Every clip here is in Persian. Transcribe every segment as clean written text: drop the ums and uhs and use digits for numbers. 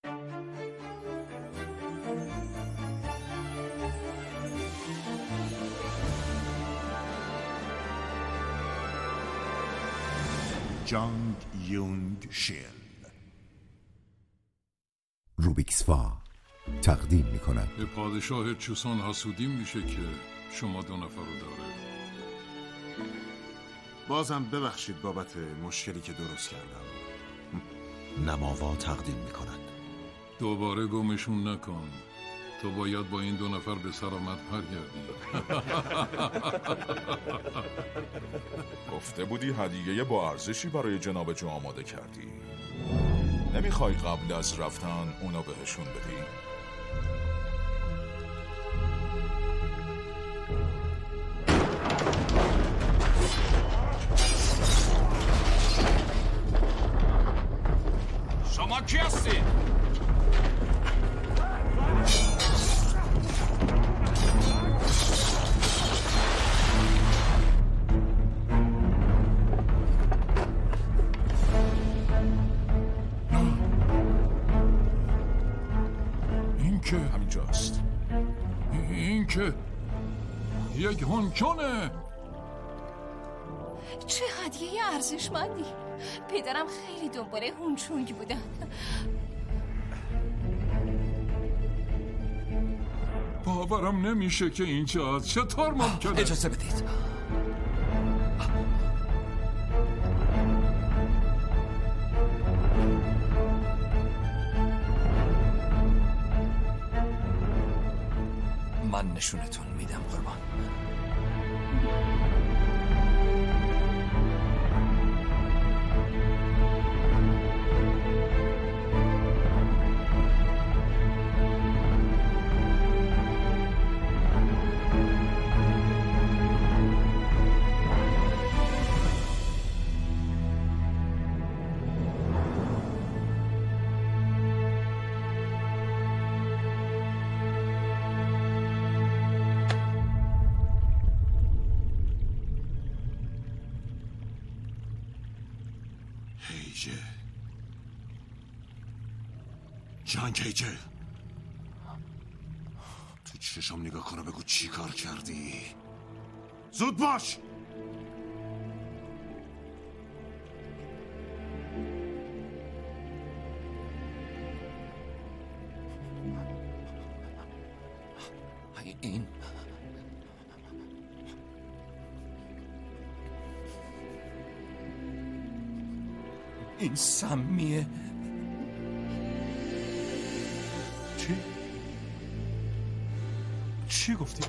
جانگ یونگ شیل روبیکسفا تقدیم می‌کند. به پادشاه چوسان حسودی میشه که شما دو نفر رو داره. بازم ببخشید بابت مشکلی که درست کردم. نماوا تقدیم می‌کند. دوباره گمشون نکن. تو باید با این دو نفر به سلامت برگردی. گفته بودی هدیه با ارزشی برای جناب جو آماده کردی. نمیخوای قبل از رفتن اونا بهشون بدی؟ شما کی هستید؟ همینجاست. این که یک هونچونه. چه هدیه ارزشمندی. پدرم خیلی دنبال هونچونگ بودن. باورم نمیشه که اینجا چطور ممکنه. اجازه بدید. من نشونتون میدم قربان. جان کیجه، تو چشم نگاه کنه بگو چی کار کردی. زود باش. این سمیه. چی گفتی؟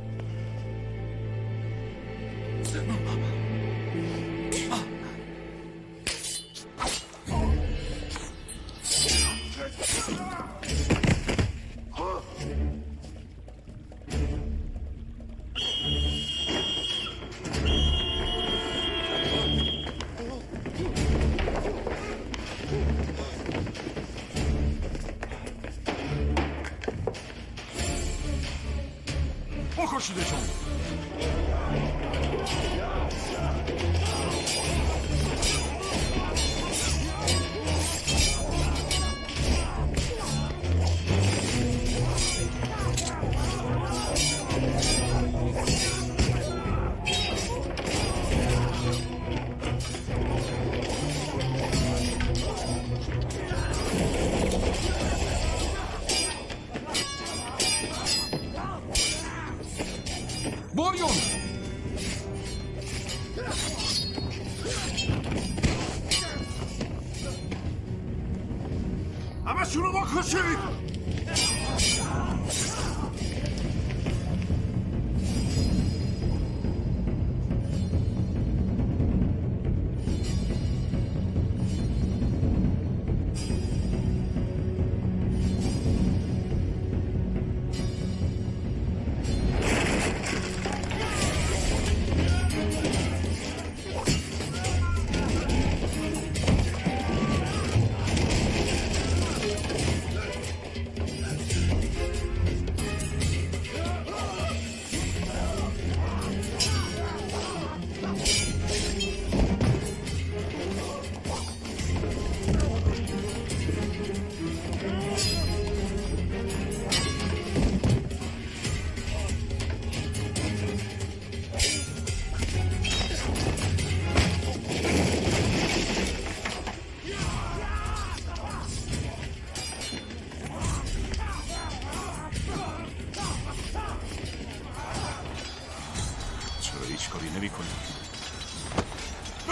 بکشیدشون. بایون همه شونو بکشید.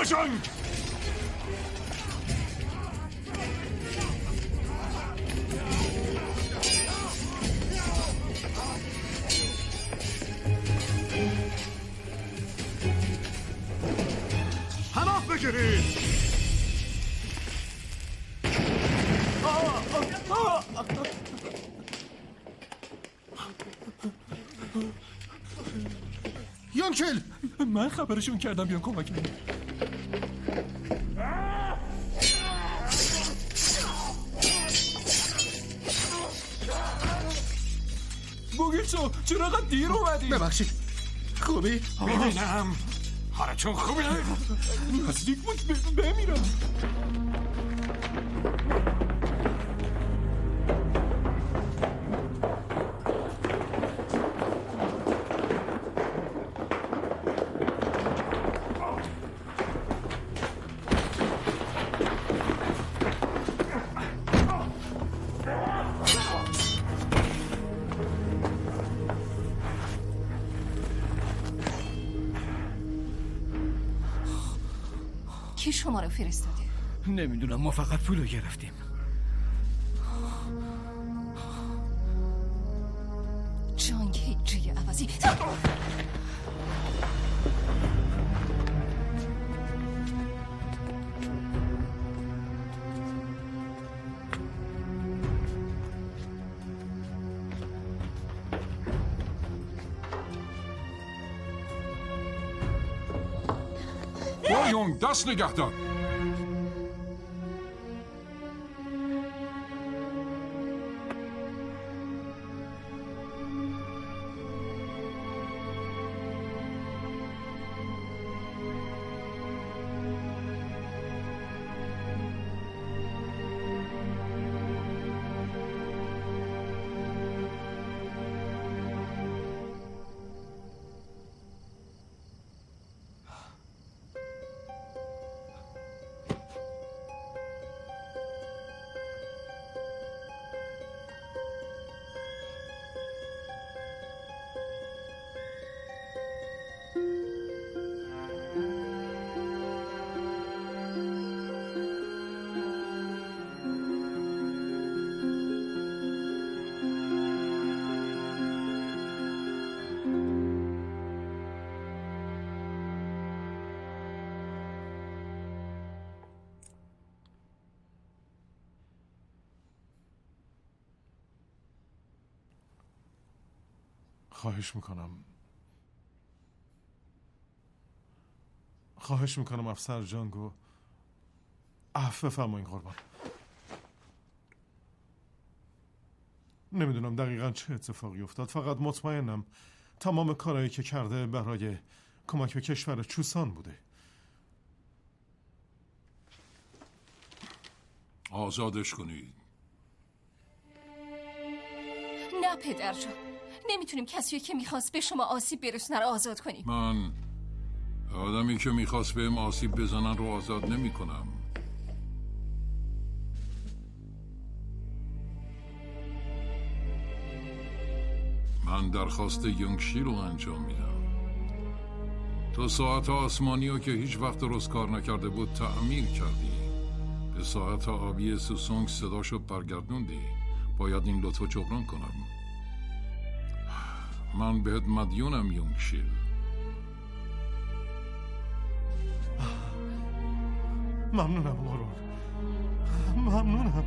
جنگ. پناه بگیرید. یونکل، من خبرشون کردم بیان کمک من. بوگیتسو چرا قد دیر اومدی؟ ببخشید. خوبی؟ میبینم حالتون خوبه؟ نزدیک بود بمیرم. کی شما رو فرستاده؟ نمیدونم، ما فقط پولو گرفتیم. جان کیجی عوضی. یونگ دست نگه دار. خواهش میکنم افسر جانگو عفو بفرمایید قربان. نمیدونم دقیقاً چه اتفاقی افتاد، فقط مطمئنم تمام کارهایی که کرده برای کمک به کشور چوسان بوده. آزادش کنید. نه پدر جان، نمیتونیم کسی که میخواست به شما آسیب برسونه رو آزاد کنیم. من آدمی که میخواست بهم آسیب بزنن رو آزاد نمی کنم. من درخواست یونگشی رو انجام میدم. تو ساعت آسمانی رو که هیچ وقت درست کار نکرده بود تعمیر کردی. به ساعت آبی سوسونگ صداشو برگردوندی. باید این لطفو جبران کنم. من بهت مدیونم یونگشی. ممنونم قربان، ممنونم.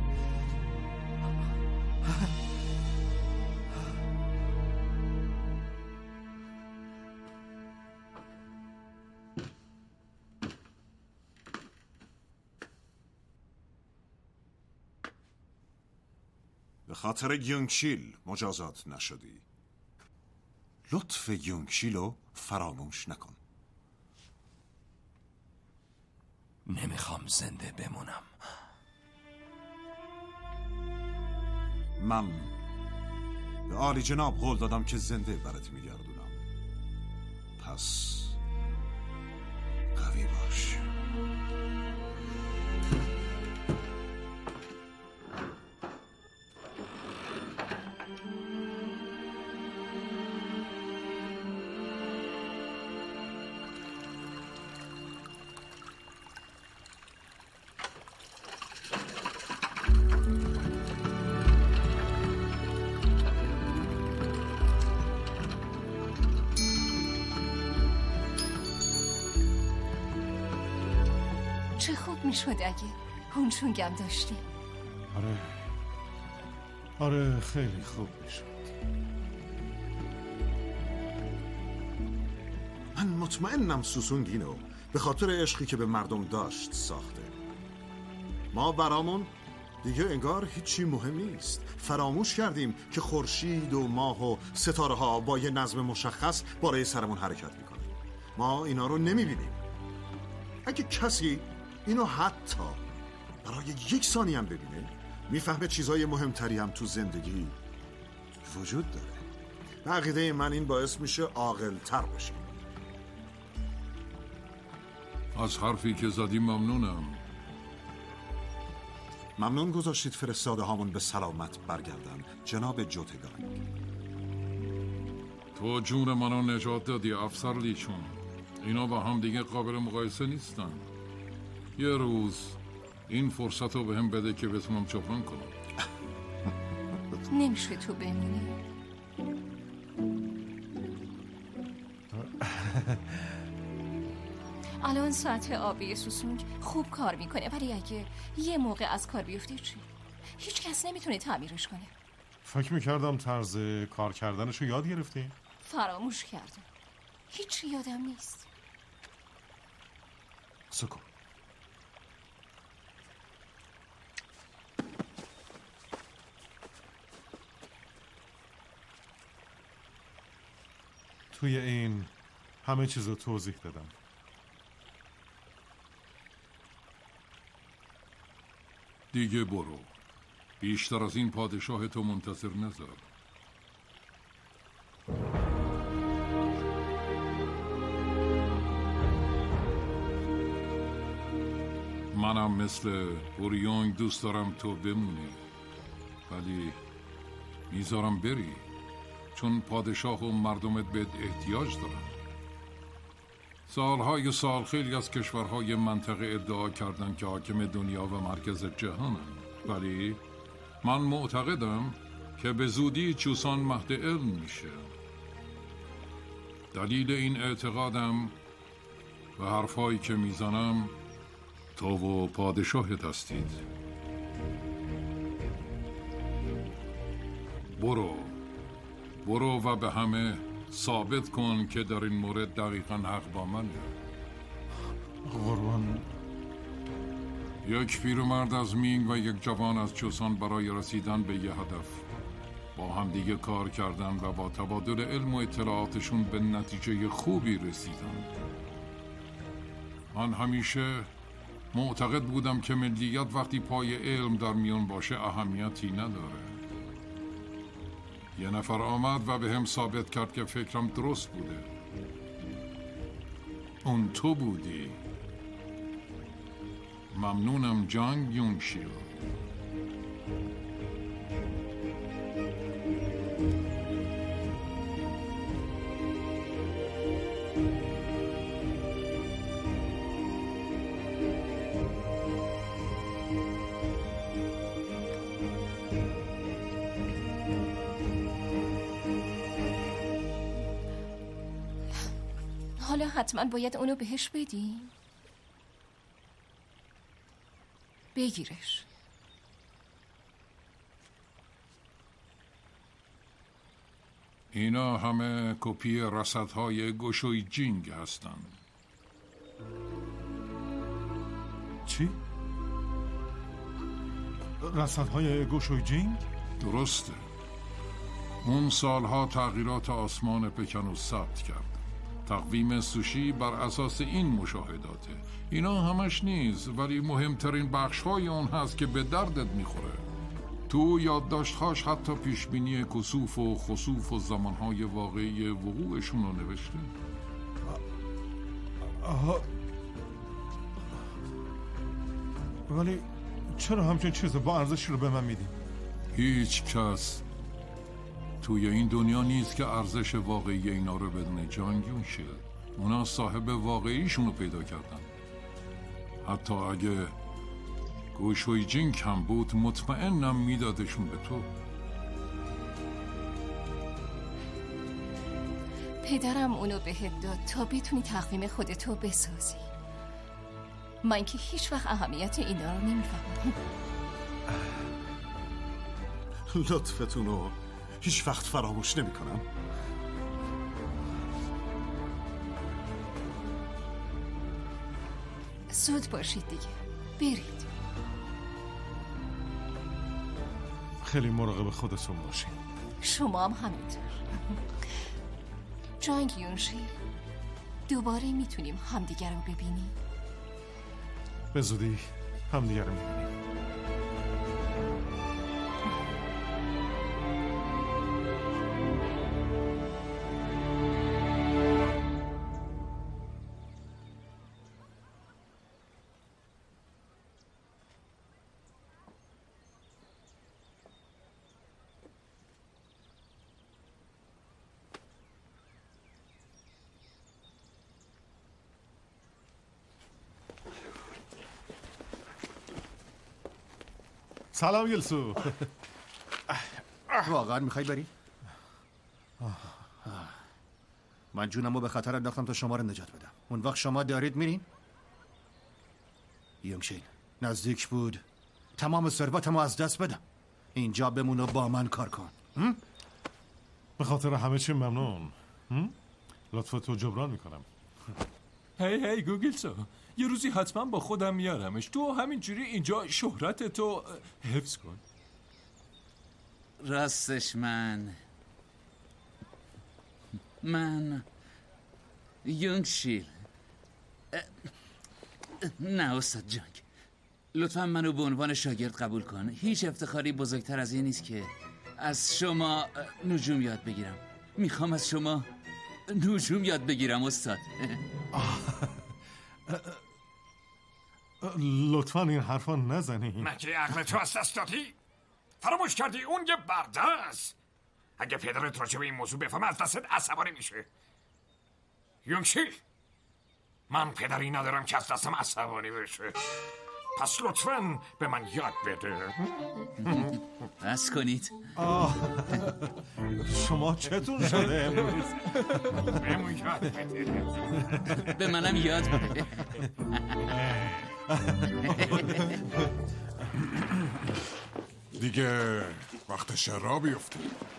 به خاطر یونگشیل مجازات نشدی. لطف یونگشیل رو فراموش نکن. نمیخوام زنده بمونم. من به عالی جناب قول دادم که زنده برات میگردونم. پس قوی باش. میشد اگه هونچونگم داشتیم. آره خیلی خوب میشد. من مطمئنم سوسونگ اینو به خاطر عشقی که به مردم داشت ساخته. ما برامون دیگه انگار هیچی مهم نیست. فراموش کردیم که خورشید و ماه و ستاره ها با یه نظم مشخص بالای سرمون حرکت میکنه. ما اینا رو نمیبینیم. اگه کسی اینو حتی برای 1 ثانیه هم ببینه، میفهمه چیزای مهمتری هم تو زندگی وجود داره. عقیده من این باعث میشه عاقل‌تر بشیم. از حرفی که زدی ممنونم. ممنون گذاشتید فرستاده هامون به سلامت برگردن جناب جوتگانگ. تو جون منو نجات دادی افسر لیچون. اینا با هم دیگه قابل مقایسه نیستن. یه روز این فرصت رو به هم بده که بتونم جبران کنم. نمیشه تو بمونی. الان سطح آبی سوسونگ خوب کار میکنه، ولی اگه یه موقع از کار بیفته چی؟ هیچ کس نمیتونه تعمیرش کنه. فکر میکردم طرز کار کردنشو یاد گرفتی؟ فراموش کردم. هیچ یادم نیست. سکون. توی این همه چیز رو توضیح دادم. دیگه برو. بیشتر از این پادشاه تو منتظر نذار. منم مثل اوریونگ دوست دارم تو بمونی، ولی میذارم بری چون پادشاه و مردمت بهت احتیاج دارن. سالهای سال خیلی از کشورهای منطقه ادعا کردن که حاکم دنیا و مرکز جهانن، ولی من معتقدم که به زودی چوسان مهد علم میشه. دلیل این اعتقادم و حرفایی که میزنم تو و پادشاهت هستید. برو و به همه ثابت کن که در این مورد دقیقاً حق با منه. قربان. یک پیرمرد از مینگ و یک جوان از چوسان برای رسیدن به یه هدف با هم دیگه کار کردن و با تبادل علم و اطلاعاتشون به نتیجه خوبی رسیدن. من همیشه معتقد بودم که ملیت وقتی پای علم در میون باشه اهمیتی نداره. یه نفر آمد و به هم ثابت کرد که فکرم درست بوده. اون تو بودی. ممنونم جانگ یونگشیل. حالا حتما باید اونو بهش بدیم. بگیرش. اینا همه کپی رصدهای گوشوی جینگ هستن. چی؟ رصدهای گوشوی جینگ؟ درسته. اون سالها تغییرات آسمان پکن رو ثبت کرد. تقویم سوشی بر اساس این مشاهداته. اینا همش نیست، ولی مهمترین بخش‌های اون هست که به دردت میخوره. تو یادداشت‌هاش حتی پیشبینی کسوف و خسوف و زمانهای واقعی وقوعشون رو نوشته. ولی چرا همچین چیز با ارزشی رو به من میدی؟ هیچ کس توی این دنیا نیست که ارزش واقعی اینا رو بدونه. جانگ یونگشیل. اونا صاحب واقعیشون رو پیدا کردن. حتی اگه گوشوی جینگ هم بود مطمئنم میدادشون به تو. پدرم اونو بهت داد تا بتونی تقویم خودتو بسازی. من که هیچ وقت اهمیت اینا رو نمیفهمم. لطفتون رو هیچ وقت فراموش نمی کنم. زود باشید دیگه، برید. خیلی مراقب خودتون باشین. شما هم همینطور. جنگ یونشیل، دوباره میتونیم همدیگر رو ببینیم؟ به زودی همدیگر رو میبینیم. سلام یلسو. واقعا میخوای بری؟ من جونمو به خطر انداختم تا شما رو نجات بدم. اون وقت شما دارید میرین؟ یونگشیل نزدیک بود تمام ثروتمو از دست بدم. اینجا بمون و با من کار کن. به خاطر همه چی ممنون. لطفتو جبران میکنم. هی گوگلسو، یه روزی حتما با خودم میارمش. تو همینجوری اینجا شهرتتو حفظ کن. راستش من یونگشیل. نه استاد جنگ، لطفا منو به عنوان شاگرد قبول کن. هیچ افتخاری بزرگتر از این نیست که از شما نجوم یاد بگیرم. میخوام از شما نجوم یاد بگیرم استاد. لطفا این حرفا نزنی. مگه عقل تو از دست دادی؟ فراموش کردی اون یه برده است. اگه پدرت راجع به این موضوع بفهمه از دستت عصبانی میشه. یونگشیل، من پدری ندارم که از دستم عصبانی بشه. پس لطفاً به من یاد بده. بس کنید. شما چطور شده امروز؟ بهمون یاد بده. به منم یاد بده. دیگه وقت را بیفته.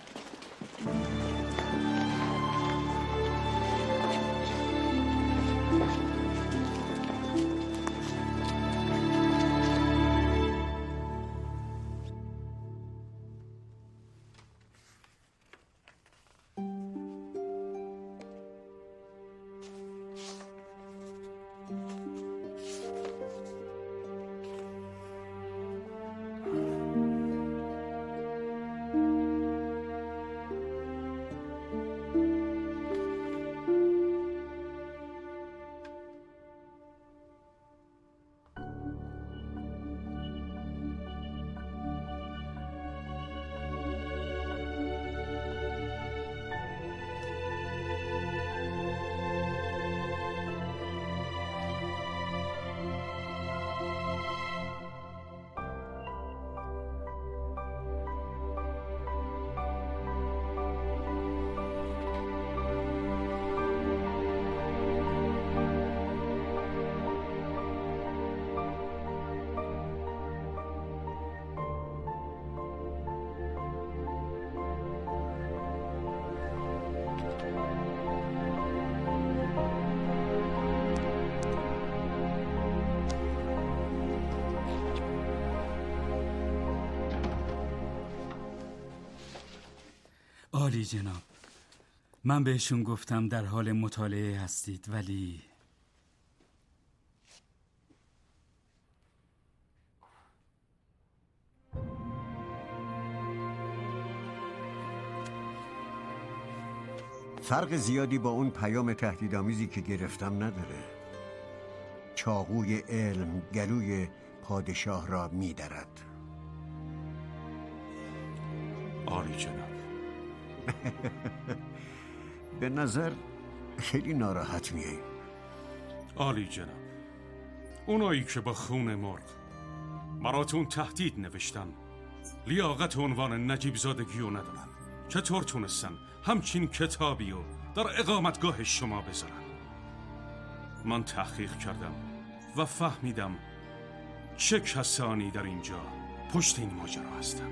عالی جناب، من بهشون گفتم در حال مطالعه هستید ولی فرق زیادی با اون پیام تهدیدآمیزی که گرفتم نداره. چاقوی علم گلوی پادشاه را می‌درد. عالی جناب. به نظر خیلی ناراحت میایی. عالی جناب، اونایی که با خون مرغ براتون تهدید نوشتن لیاقت عنوان نجیب زادگی رو ندارن. چطور تونستن همچین کتابی رو در اقامتگاه شما بذارن؟ من تحقیق کردم، و فهمیدم چه کسانی در اینجا پشت این ماجرا هستن.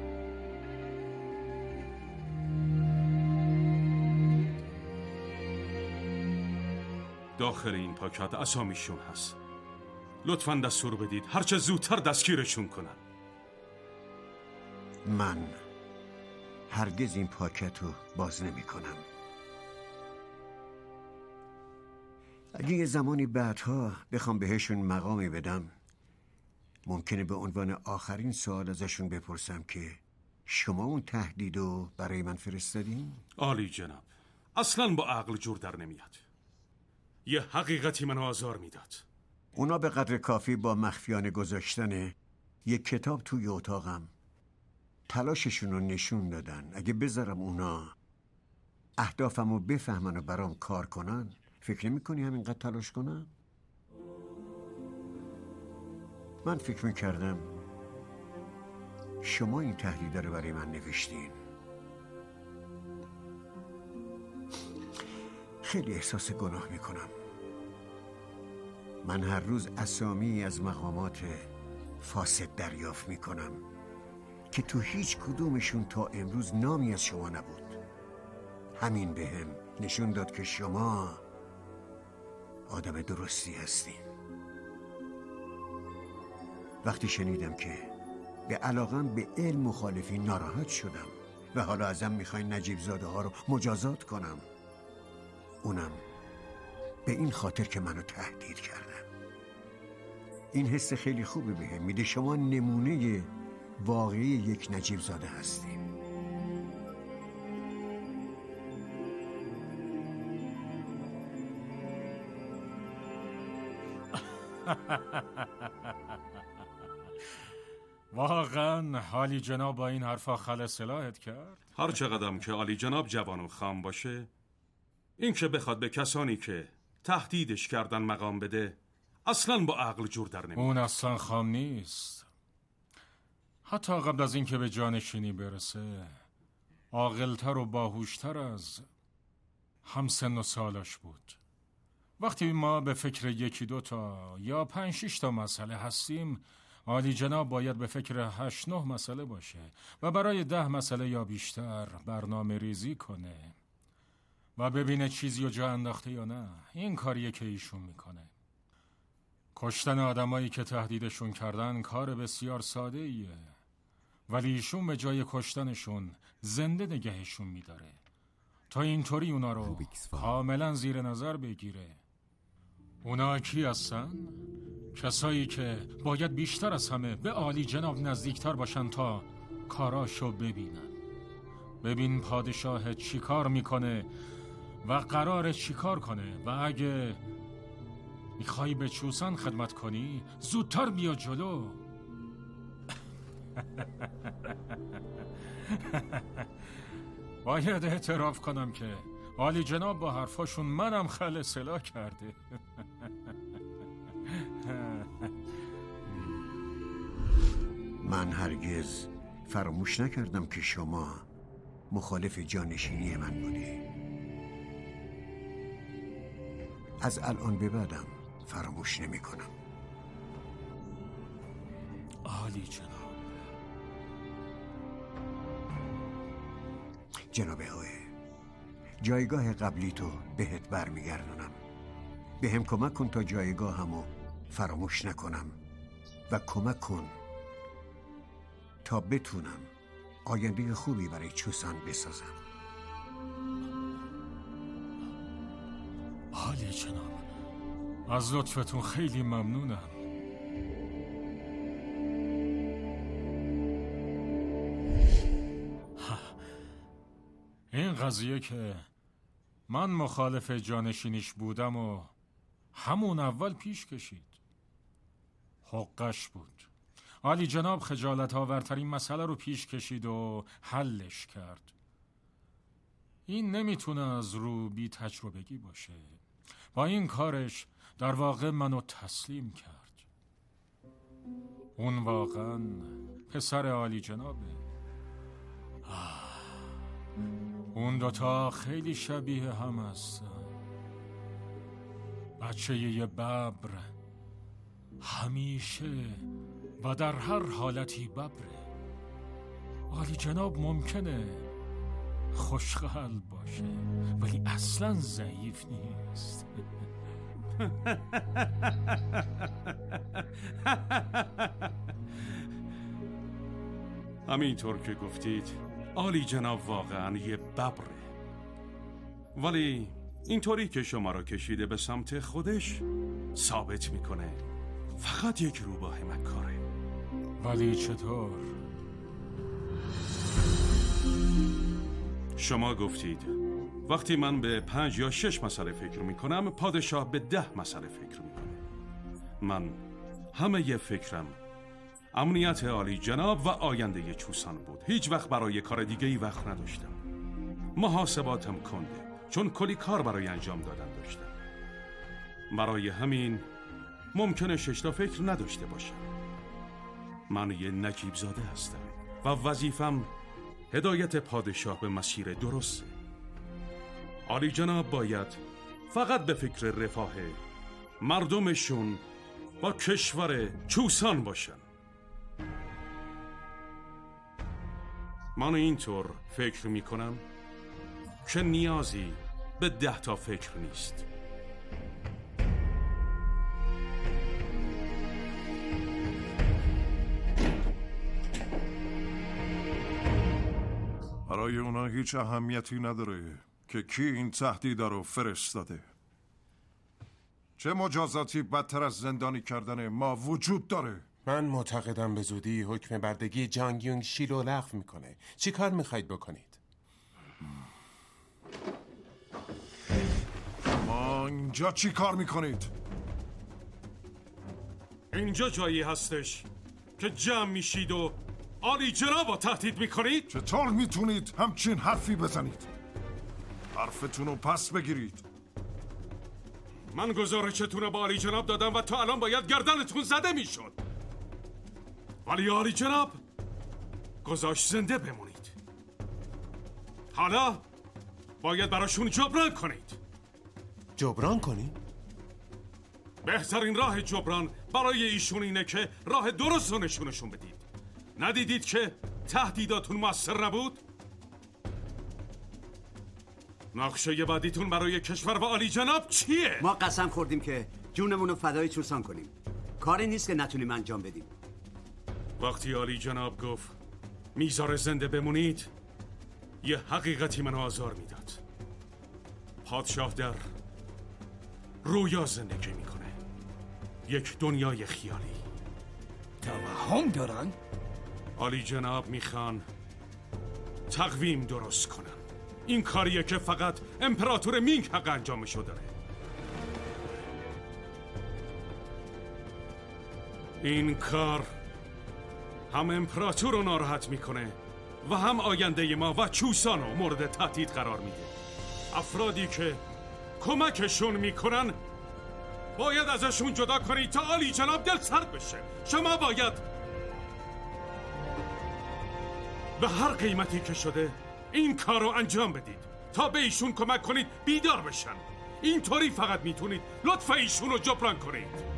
داخل این پاکت اسامیشون هست. لطفاً دستور بدید هرچه زودتر دستگیرشون کنن. من هرگز این پاکت رو باز نمی کنم. اگه یه زمانی بعدها بخوام بهشون مقامی بدم، ممکنه به عنوان آخرین سوال ازشون بپرسم که شما اون تهدید رو برای من فرستادین؟ عالی جناب، اصلاً با عقل جور در نمیاد. یه حقیقتی منو آزار میداد. اونا به قدر کافی با مخفیانه گذاشتن یک کتاب توی اتاقم تلاششون رو نشون دادن. اگه بذارم اونا اهدافم رو بفهمن و برام کار کنن، فکر نمی کنی همینقدر تلاش کنن؟ من فکر میکردم شما این تهدیده رو برای من نوشتین. خیلی احساس گناه میکنم. من هر روز اسامی از مقامات فاسد دریافت میکنم که تو هیچ کدومشون تا امروز نامی از شما نبود. همین بهم نشون داد که شما آدم درستی هستین. وقتی شنیدم که به علاقم به علم مخالفین ناراحت شدم و حالا ازم میخواین نجیب زاده ها رو مجازات کنم، اونم به این خاطر که منو تهدید کردم. این حس خیلی خوبه بهم میده شما نمونه واقعی یک نجیب زاده هستین. واقعا عالی جناب با این حرفا خل صلاحت کرد؟ هر چقدرم که عالی جناب جوان و خام باشه، این که بخواد به کسانی که تهدیدش کردن مقام بده، اصلا با عقل جور در نمیاد. اون اصلا خام نیست. حتی قبل از اینکه به جانشینی برسه عاقل‌تر و باهوشتر از همسن و سالاش بود. وقتی ما به فکر 1-2 تا یا 5-6 تا مسئله هستیم، عالی جناب باید به فکر 8-9 مسئله باشه و برای 10 مسئله یا بیشتر برنامه ریزی کنه و ببینه چیزی رو جا انداخته یا نه. این کاریه که ایشون میکنه. کشتن آدمایی که تهدیدشون کردن کار بسیار ساده ایه، ولی ایشون به جای کشتنشون زنده نگهشون میداره تا اینطوری اونا رو کاملا زیر نظر بگیره. اونا کی هستن؟ کسایی که باید بیشتر از همه به عالی جناب نزدیکتر باشن تا کاراشو ببینن. ببین پادشاه چی کار میکنه و قراره چی کار کنه، و اگه میخوای به چوسان خدمت کنی زودتر بیا جلو. باید اعتراف کنم که عالی جناب با حرفاشون منم خل صلاح کرده. من هرگز فراموش نکردم که شما مخالف جانشینی من بودی. از الان به بعدم فراموش نمی کنم. عالی جناب. جناب هوه، جایگاه قبلی تو بهت برمیگردونم. به هم کمک کن تا جایگاه همو فراموش نکنم و کمک کن تا بتونم آینده خوبی برای چوسان بسازم. عالی جناب، از لطفتون خیلی ممنونم. این قضیه که من مخالف جانشینیش بودم و همون اول پیش کشید، حقش بود. عالی جناب خجالت آورترین مسئله رو پیش کشید و حلش کرد. این نمیتونه از رو بی تجربگی باشه. با این کارش در واقع منو تسلیم کرد. اون واقعا پسر عالی جنابه. اون دوتا خیلی شبیه هم هستن. بچه یه ببر همیشه و در هر حالتی ببره. عالی جناب ممکنه خوشقلب باشه ولی اصلا ضعیف نیست. همینطور که گفتید عالی جناب واقعا یه ببره، ولی اینطوری که شما را کشیده به سمت خودش ثابت میکنه فقط یک روباه مکاره. ولی چطور؟ شما گفتید وقتی من به 5 یا 6 مسئله فکر میکنم پادشاه به 10 مسئله فکر میکنه. من همه ی فکرم امنیت عالی جناب و آینده چوسان بود. هیچ وقت برای کار دیگه ای وقت نداشتم. محاسباتم کنده چون کلی کار برای انجام دادن داشتم. برای همین ممکنه 6 تا فکر نداشته باشم. من یه نجیب زاده هستم و وظیفم هدایت پادشاه به مسیر درسته. عالی جناب باید فقط به فکر رفاه مردمشون و کشور چوسان باشن. من اینطور فکر میکنم که نیازی به 10 تا فکر نیست. برای اونا هیچ اهمیتی نداره که کی این تهدید رو فرستاده. چه مجازاتی بدتر از زندانی کردن ما وجود داره؟ من معتقدم به زودی حکم بردگی جانگ یونگ شی رو لغو میکنه. چی کار میخواید بکنید؟ ما اینجا چی کار میکنید؟ اینجا جایی هستش که جمع میشید و عالی جناب رو تهدید میکنید؟ چطور میتونید همچین حرفی بزنید؟ حرفتون رو پس بگیرید. من گزارشتون رو با عالی جناب دادم و تا الان باید گردنتون زده میشد، ولی عالی جناب گذاشت زنده بمونید. حالا باید براشون جبران کنید. جبران کنید؟ بهترین راه جبران برای ایشون اینه که راه درست رو نشونشون بدید. ندیدید که تهدیداتون موثر نبود؟ نقشه بعدیتون برای کشور و عالی جناب چیه؟ ما قسم خوردیم که جونمون رو فدای چوسان کنیم. کاری نیست که نتونیم انجام بدیم. وقتی عالی جناب گفت میذاره زنده بمونید، یه حقیقتی منو آزار میداد. پادشاه در رویا زندگی میکنه، یک دنیای خیالی. توهم دارن؟ عالی جناب میخوان تقویم درست کنن. این کاریه که فقط امپراتور مینگ حق انجامشو داره. این کار هم امپراتور رو ناراحت میکنه و هم آینده ما و چوسان رو مورد تهدید قرار میده. افرادی که کمکشون میکنن باید ازشون جدا کنید تا عالی جناب دل سرد بشه. شما باید به هر قیمتی که شده این کار رو انجام بدید تا به ایشون کمک کنید بیدار بشن. اینطوری فقط میتونید لطف ایشون رو جبران کنید.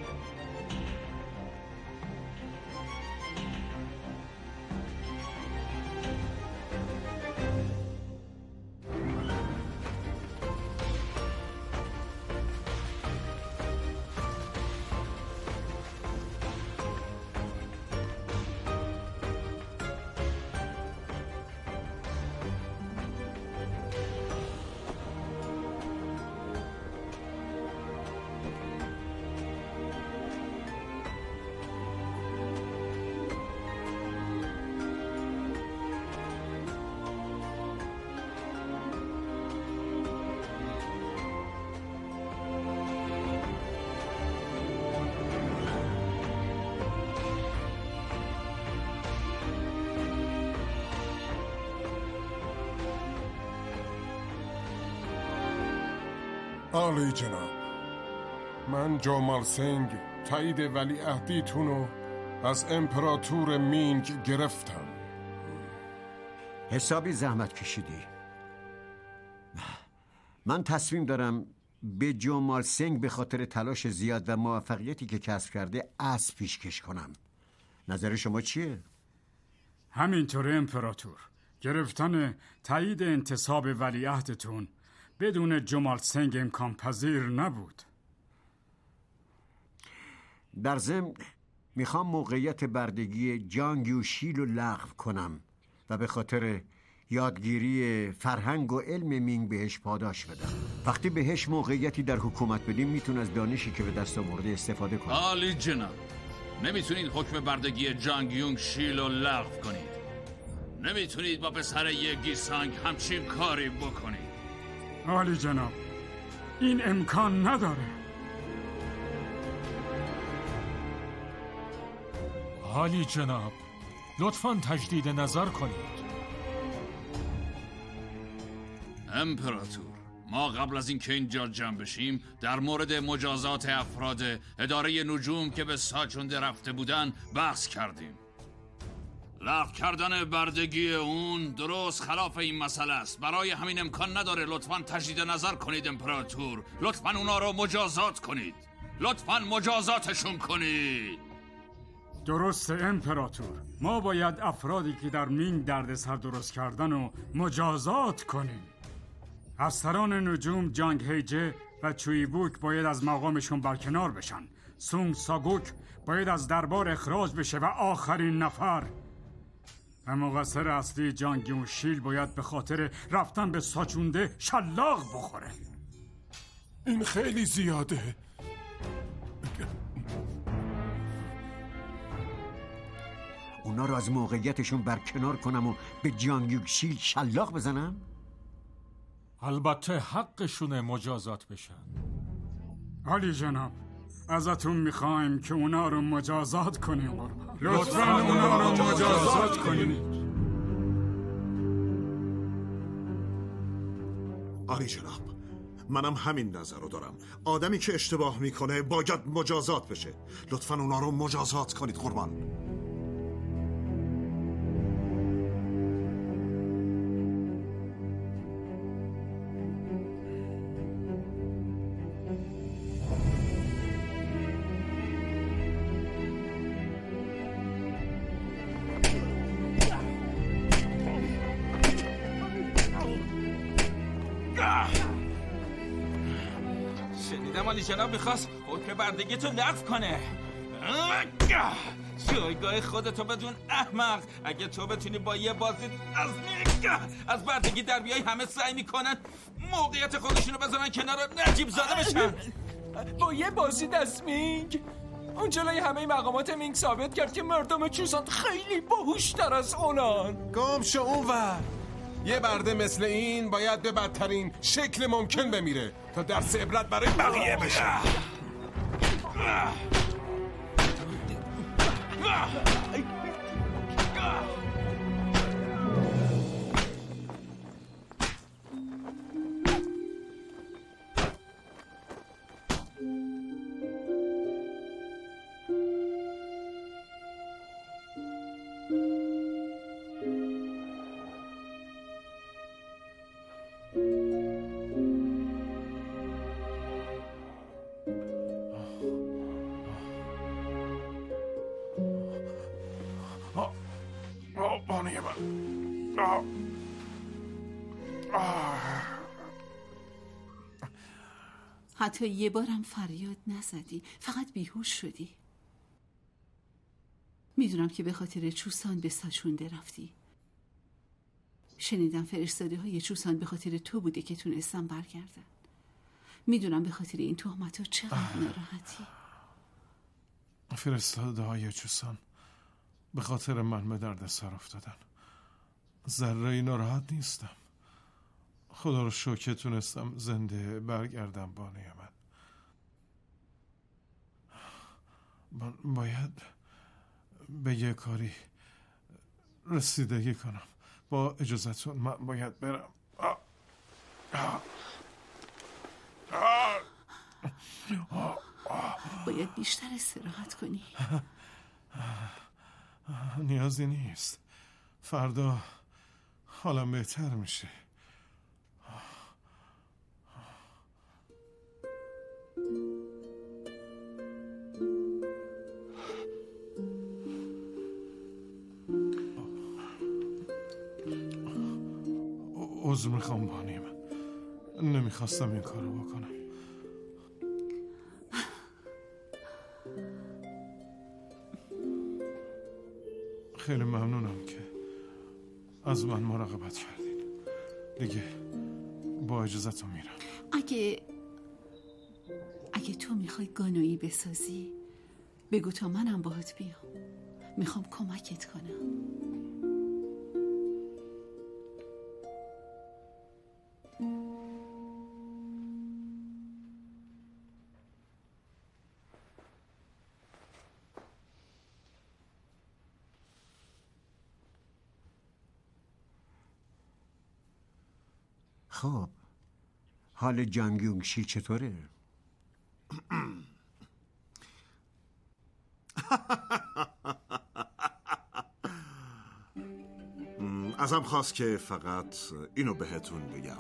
عالی جناب، من جامال سنگ تایید ولیعهدیتون رو از امپراتور مینگ گرفتم. حسابی زحمت کشیدی. من تصمیم دارم به جمال سنگ به خاطر تلاش زیاد و موفقیتی که کسب کرده اسب پیشکش کنم. نظر شما چیه؟ همینطوره امپراتور. گرفتن تایید انتصاب ولیعهدتون بدون جمال سنگ امکان پذیر نبود. در ضمن میخوام موقعیت بردگی جانگ یوشیل رو لغو کنم و به خاطر یادگیری فرهنگ و علم مینگ بهش پاداش بدم. وقتی بهش موقعیتی در حکومت بدیم میتونه از دانشی که به دست آورده استفاده کنه. عالی جناب، نمیتونید حکم بردگی جانگ یونگ شیل رو لغو کنید. نمیتونید با پسر یگی سانگ همچین کاری بکنید. عالی جناب، این امکان نداره. عالی جناب، لطفاً تجدید نظر کنید. امپراتور، ما قبل از اینکه اینجا جمع بشیم در مورد مجازات افراد اداره نجوم که به ساچونده رفته بودن بحث کردیم. لغو کردن بردگی اون درست خلاف این مسئله است. برای همین امکان نداره. لطفاً تجدید نظر کنید امپراتور. لطفاً اونا رو مجازات کنید. لطفاً مجازاتشون کنید. درسته امپراتور، ما باید افرادی که در مینگ دردسر درست کردن رو مجازات کنیم. افسران نجوم جانگ هیجه و چوی بوک باید از مقامشون برکنار بشن. سونگ ساگوک باید از دربار اخراج بشه و آخرین نفر و مقصر اصلی جانگ یون شیل باید به خاطر رفتن به ساچونده شلاق بخوره. این خیلی زیاده. اونا رو از موقعیتشون برکنار کنم و به جانگ یون شیل شلاق بزنم؟ البته حقشونه مجازات بشن. عالی جناب، ازتون میخوایم که اونا رو مجازات کنیم. لطفاً اونا رو مجازات کنید. عالی جناب، منم همین نظر رو دارم. آدمی که اشتباه میکنه باید مجازات بشه. لطفاً اونا رو مجازات کنید قربان. شنیدم عالی جناب میخواست حکم بردگی تو لغو کنه. جایگاه خودتو بدون احمق. اگه تو بتونی با یه بازی از بردگی در بیای، همه سعی میکنن موقعیت خودشونو بذارن کنار و نجیب زاده بشن. با یه بازی دست مینگ اون جلوی همه مقامات مینگ ثابت کرد که مردم چوسان خیلی باهوشتر از اونان. گم شو اونور. یه برده مثل این باید به بدترین شکل ممکن بمیره تا درس عبرت برای بقیه بشه. بانه من. حتی یه بارم فریاد نزدی، فقط بیهوش شدی. میدونم که به خاطر چوسان به ساچونده رفتی. شنیدم فرستاده های چوسان به خاطر تو بوده که تونستن برگردن. میدونم به خاطر این تهمت‌ها چقدر ناراحتی. فرستاده های چوسان به خاطر من به درد سر افتادن. ذره ناراحت نیستم. خدا رو شکر تونستم زنده برگردم بانه من باید به یه کاری رسیدگی کنم. با اجازتون من باید برم. باید بیشتر استراحت کنی. نیازی نیست. فردا حالم بهتر میشه. عذر میخوام بانیم. نمیخواستم این کارو بکنم. خیلی ممنونم که از من مراقبت کردین. دیگه با اجازهتون میرم. اگه تو میخوای گانویی بسازی بگو تا منم باهات بیام. میخوام کمکت کنم. خب حال جانگ یونگشی چطوره؟ ازم خواست که فقط اینو بهتون بگم.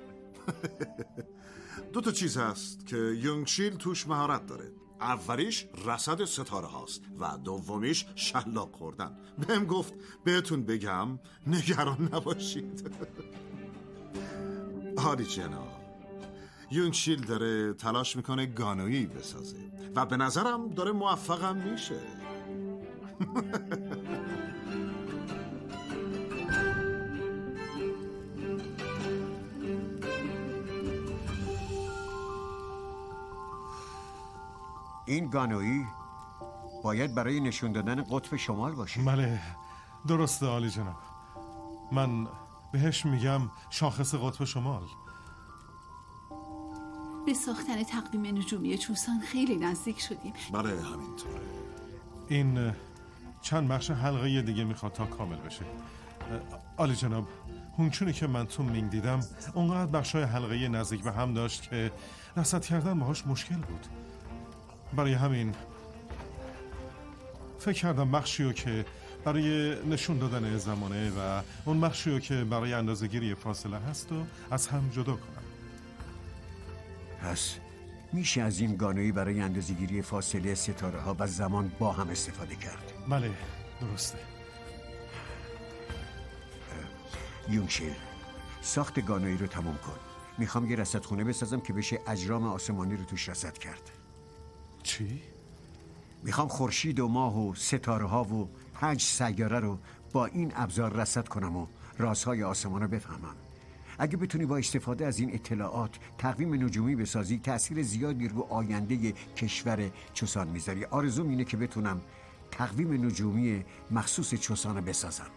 2 چیز هست که یونگشیل توش مهارت داره. اولیش رصد ستاره هاست و دومیش شلاق خوردن. بهم گفت بهتون بگم نگران نباشید. حالی جناب، یونگشیل داره تلاش میکنه گانویی بسازه و به نظرم داره موفقم میشه. این گانویی باید برای نشون دادن قطب شمال باشه. بله درسته عالی جناب. من بهش میگم شاخص قطب شمال. به ساختن تقویم نجومی چوسان خیلی نزدیک شدیم. بله همینطوره. این چند بخش حلقه دیگه میخواد تا کامل بشه. عالی جناب، هونچونی که من تو مینگ دیدم اونقدر بخشای حلقه نزدیک به هم داشت که رصد کردن باهاش مشکل بود. برای همین فکر کردم بخشیو که برای نشون دادن زمانه و اون بخشیو که برای اندازه‌گیری فاصله هست و از هم جدا کنم. پس میشه از این گانویی برای اندازه‌گیری فاصله ستاره ها و زمان با هم استفاده کرد. بله درسته. یونگشیل ساخت گانویی رو تموم کن. میخوام یه رصدخونه بسازم که بشه اجرام آسمانی رو توش رصد کرد. چی؟ میخوام خورشید و ماه و ستاره ها و 5 سیاره رو با این ابزار رصد کنم و رازهای آسمان رو بفهمم. اگه بتونی با استفاده از این اطلاعات تقویم نجومی بسازی تأثیر زیادی رو آینده کشور چوسان میذاری. آرزوم اینه که بتونم تقویم نجومی مخصوص چوسان رو بسازم.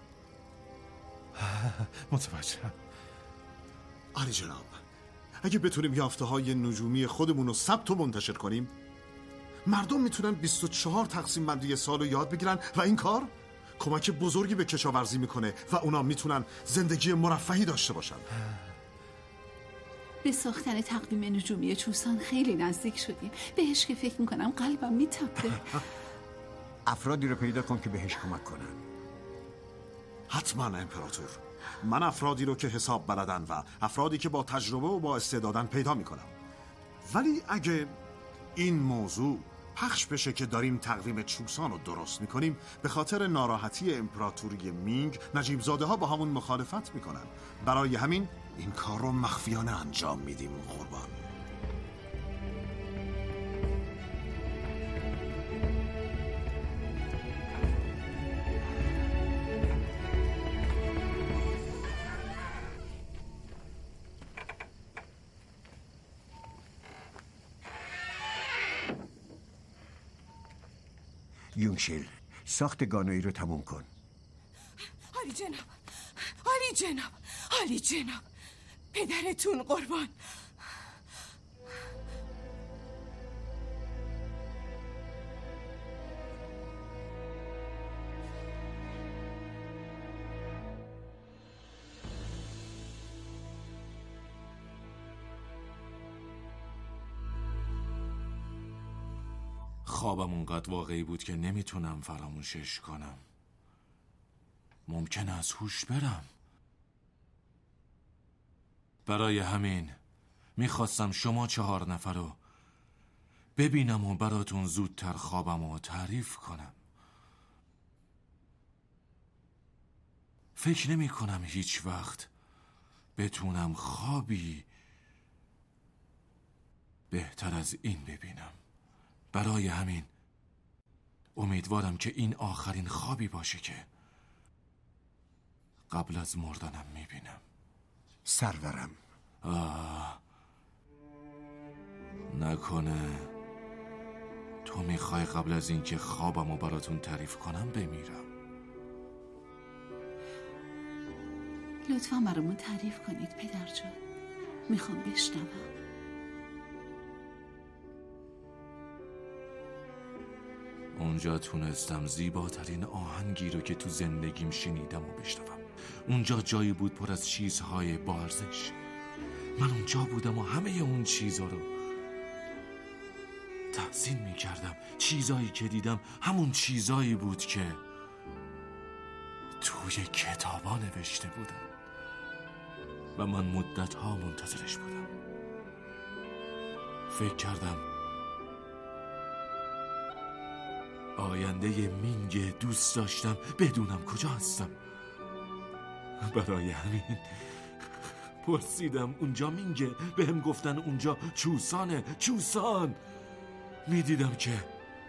متوجهم. عالی جناب، اگه بتونیم یافته‌های نجومی خودمون رو ثبت و منتشر کنیم مردم میتونن 24 تقسیم بندی سال رو یاد بگیرن و این کار کمک بزرگی به کشاورزی میکنه و اونا میتونن زندگی مرفهی داشته باشن. به ساختن تقویم نجومی چوسان خیلی نزدیک شدیم. بهش که فکر میکنم قلبم میتپه. افرادی رو پیدا کن که بهش کمک کنن. حتما امپراتور. من افرادی رو که حساب بلدن و افرادی که با تجربه و با استعدادن پیدا میکنم. ولی اگه این موضوع پخش بشه که داریم تقویم چوسان رو درست میکنیم، به خاطر ناراحتی امپراتوری مینگ نجیب زاده ها با همون مخالفت میکنن. برای همین این کار رو مخفیانه انجام میدیم قربان. یونگشیل ساخت گانویی رو تموم کن. عالی جناب، عالی جناب، عالی جناب، پدرتون قربان. خوابم اونقدر واقعی بود که نمیتونم فراموشش کنم. ممکنه از هوش برم. برای همین میخواستم شما 4 نفر رو ببینم و براتون زودتر خوابم رو تعریف کنم. فکر نمی کنم هیچ وقت بتونم خوابی بهتر از این ببینم. برای همین امیدوارم که این آخرین خوابی باشه که قبل از مردنم میبینم. سرورم. نکنه تو میخوای قبل از اینکه خوابمو براتون تعریف کنم بمیرم؟ لطفا برامون تعریف کنید پدر جان، میخوام بشنوم. اونجا تونستم زیباترین آهنگی رو که تو زندگیم شنیدم و بشنوم. اونجا جایی بود پر از چیزهای با ارزش. من اونجا بودم و همه اون چیزها رو تحسین میکردم. چیزایی که دیدم همون چیزایی بود که توی کتابا نوشته بودن و من مدتها منتظرش بودم. فکر کردم آینده مینگ دوست داشتم بدونم کجا هستم. برای همین پرسیدم اونجا مینگه، بهم گفتن اونجا چوسانه. چوسان. میدیدم که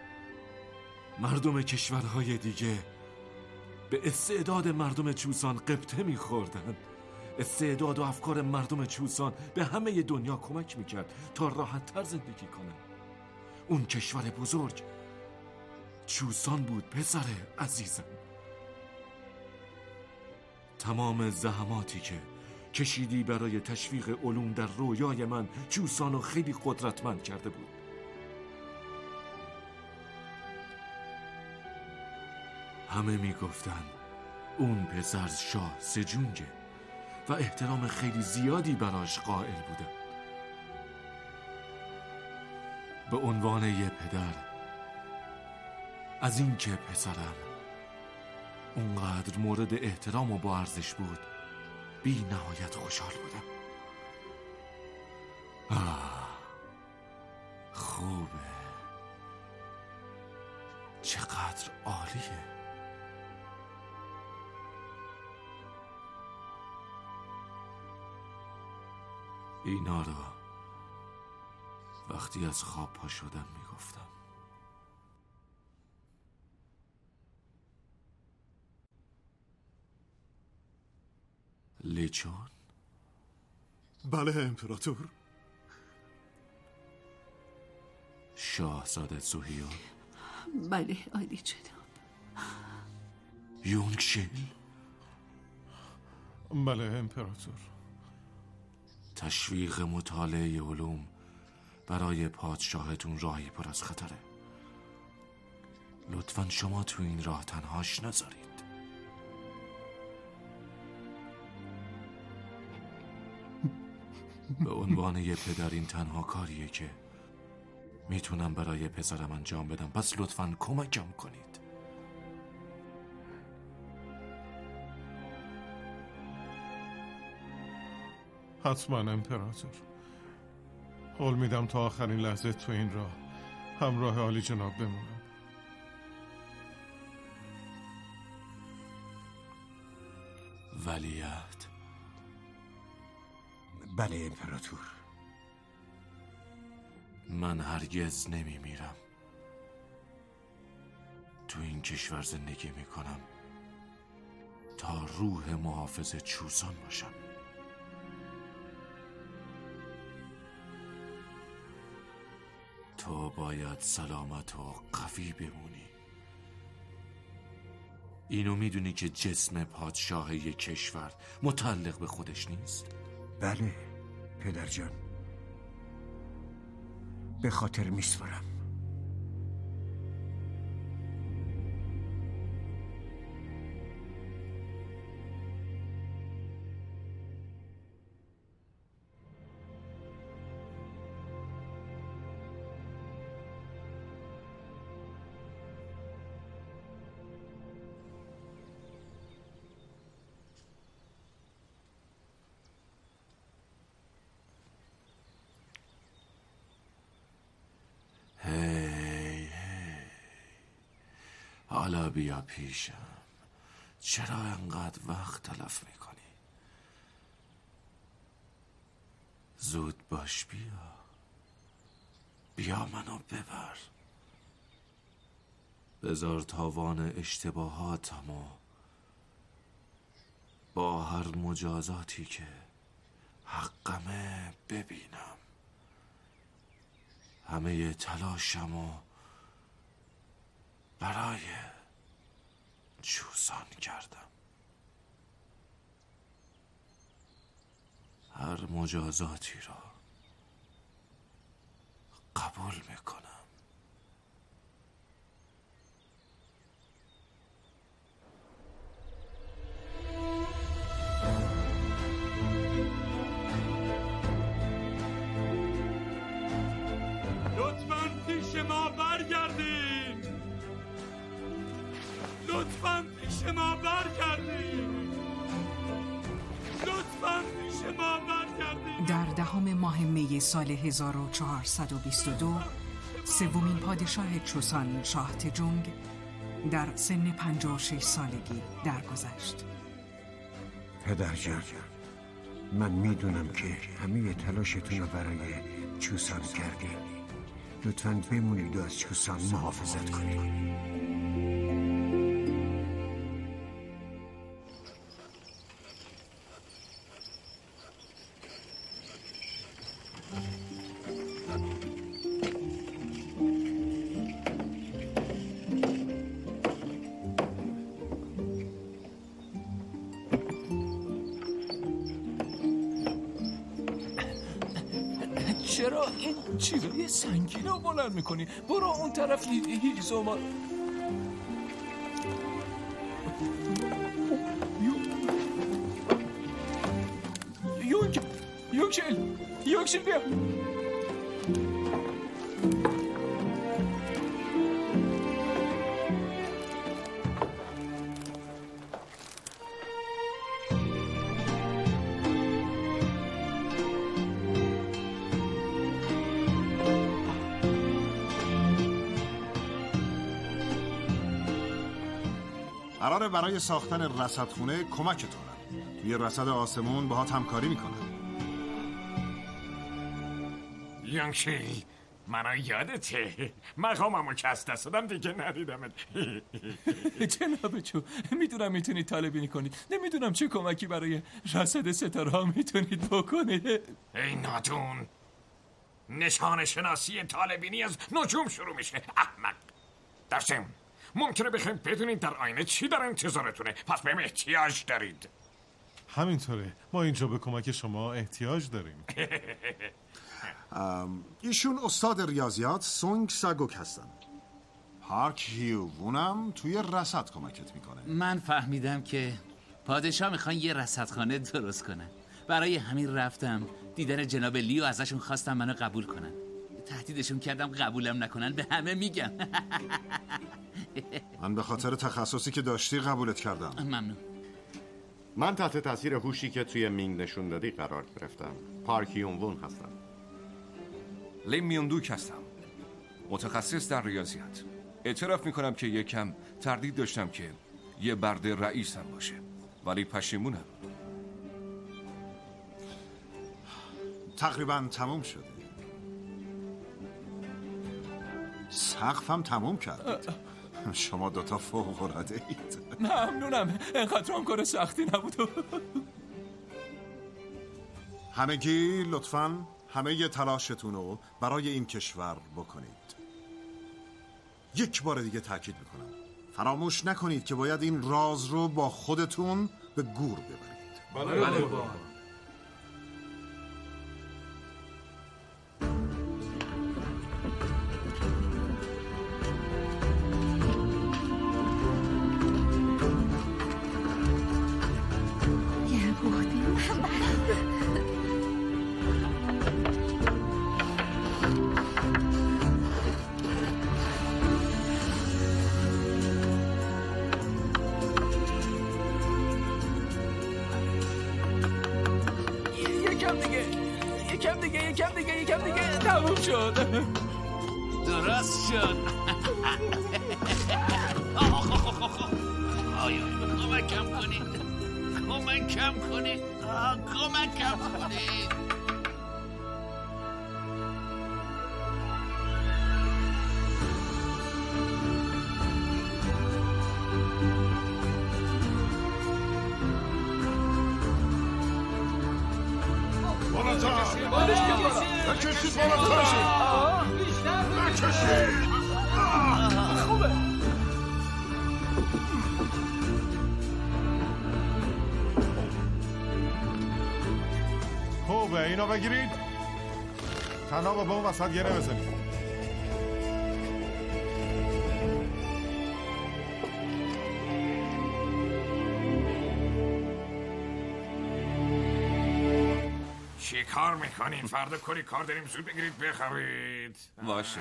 مردم کشورهای دیگه به استعداد مردم چوسان قبطه میخوردن. استعداد و افکار مردم چوسان به همه دنیا کمک میکرد تا راحت تر زندگی کنن. اون کشور بزرگ چوسان بود پسر عزیزم. تمام زحماتی که کشیدی برای تشویق علوم در رویای من چوسانو خیلی قدرتمند کرده بود. همه میگفتن اون پسر شاه سجونگه و احترام خیلی زیادی براش قائل بودن. به عنوان یه پدر از این که پسرم اونقدر مورد احترام و با ارزش بود بی نهایت خوشحال بودم. خوبه، چقدر عالیه. اینا رو وقتی از خواب پا شدم میگفتم. لیچون؟ بله امپراتور. شاهزاده سوهیون؟ بله عالی جناب. یونگشیل؟ بله امپراتور. تشویق مطالعه علوم برای پادشاهتون راهی پر از خطره. لطفاً شما تو این راه تنهاش نذارید. به عنوان یه پدر این تنها کاریه که میتونم برای پسرم انجام بدم، پس لطفاً کمکم کنید. حتما امپراتور. قول میدم تا آخرین لحظه تو این راه همراه عالی جناب بمونم. ولیعهد؟ بله امپراتور. من هرگز نمیمیرم. تو این کشور زندگی میکنم تا روح محافظ چوسان باشم. تو باید سلامت و قوی بمونی. اینو میدونی که جسم پادشاه یک کشور متعلق به خودش نیست؟ بله پدر جان، به خاطر میسپارم. حالا بیا پیشم. چرا انقدر وقت تلف میکنی؟ زود باش بیا منو ببر. بذار تاوان اشتباهاتمو با هر مجازاتی که حقمه ببینم. همه تلاشمو برای چوسان کردم. هر مجازاتی را قبول میکنم. لطفاً پیش ما برگردین. لطفاً پیش ما برگردین. لطفاً پیش ما برگردین. در 10 ماه می سال 1422 سومین پادشاه چوسان شاه تجونگ در سن 56 سالگی درگذشت. پدرجان، من میدونم که همه تلاشتون رو برای چوسان کردین. لطفاً بمونید و از چوسان محافظت کنید. چرا این چیزای سنگین رو بلند میکنی؟ برو اون طرف هیزوما. یوکشل بیا. قراره برای ساختن رصدخونه کمکتونم. توی رصد آسمون باهات همکاری میکنم. یونگشیل، منو یادته؟ مقاممو که از دست دادم دیگه ندیدمت. جناب چو، میدونم میتونید طالبینی کنید. نمیدونم چه کمکی برای رصد ستاره ها میتونید بکنید. ای نادون، نشان شناسی طالبینی از نجوم شروع میشه. احمق. درسم ممکنه بخوایم بدونید در آینه چی در انتظارتونه، پس بهم احتیاج دارید. همینطوره، ما اینجا به کمک شما احتیاج داریم. ایشون استاد ریاضیات سونگ ساگوک هستن. پارک هیوونم توی رصد کمکت میکنه. من فهمیدم که پادشاه میخوان یه رصدخانه درست کنن. برای همین رفتم دیدن جناب لیو، ازشون خواستم منو قبول کنن. تهدیدشون کردم قبولم نکنن به همه میگم. من به خاطر تخصصی که داشتی قبولت کردم. ممنون. من تحت تاثیر هوشی که توی مینگ نشون دادی قرار گرفتم. پارک یونوون هستم. لیم میوندوک هستم، متخصص در ریاضیات. اعتراف میکنم که یکم تردید داشتم که یه برده رئیسم باشه، ولی پشیمونم. تقریبا تموم شده. سقفم تموم کردید. شما دوتا فوق‌العاده اید. ممنونم، اینقدر هم کار سختی نبود. همگی لطفاً همه تلاشتون رو برای این کشور بکنید. یک بار دیگه تاکید میکنم، فراموش نکنید که باید این راز رو با خودتون به گور ببرید. بله بابا. یکم دیگه تموم شد. درست شد. آیا کمکم کنید، کمکم کنید. بالاتر نکشید بالاتر نکشید خوبه خوبه اینو بگیرید تناب با اون وسط گره بزنید. چی کار میکنین؟ فردا کلی کار داریم، زود بگیرید بخوابید. باشه.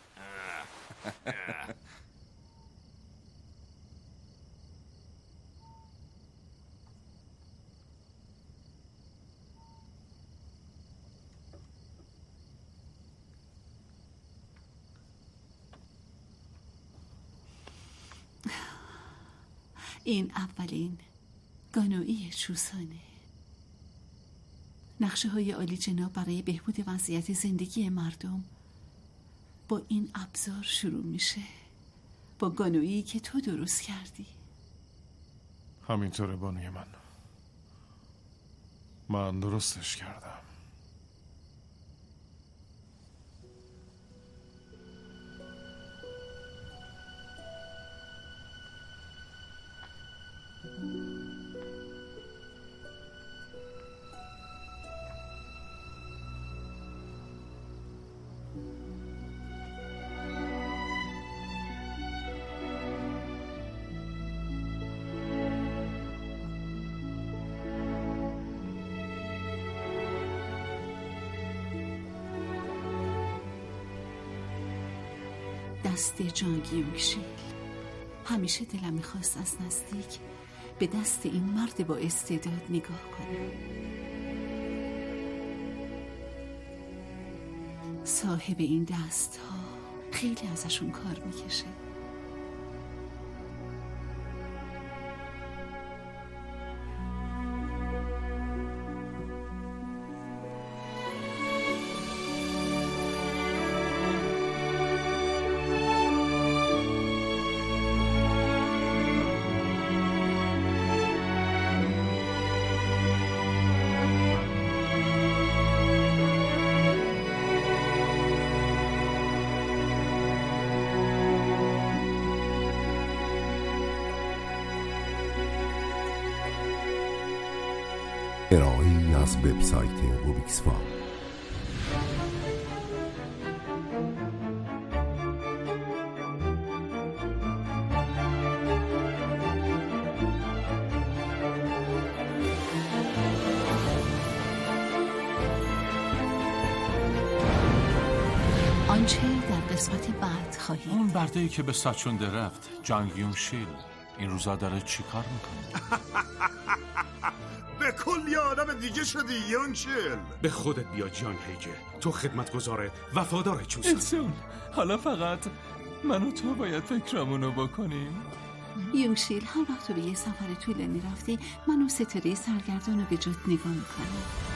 این اولین گانوئی چوسانه. نقشه های عالی جناب برای بهبود وضعیت زندگی مردم با این ابزار شروع میشه، با گانویی که تو درست کردی. همینطوره بانوی من درستش کردم. دست جانگ یونگشیل. همیشه دلم میخواست از نزدیک به دست این مرد با استعداد نگاه کنم. صاحب این دست ها خیلی ازشون کار میکشه. ارائه‌ای از وبسایت روبیکسفام. آنچه در قسمت بعد خواهید. اون برده‌ای که به ساچونده رفت، جانگ یونگشیل، این روزا داره چی کار میکنه؟ به کلی آدم دیگه شدی یونگشیل. به خودت بیا جان هیجه، تو خدمتگزار وفادار چوسان. السون، حالا فقط من و تو باید فکرامونو بکنیم. یونگشیل، هر وقت تو به یه سفر طولانی رفتی، من و ستاره سرگردان رو به جد نگاه میکنم.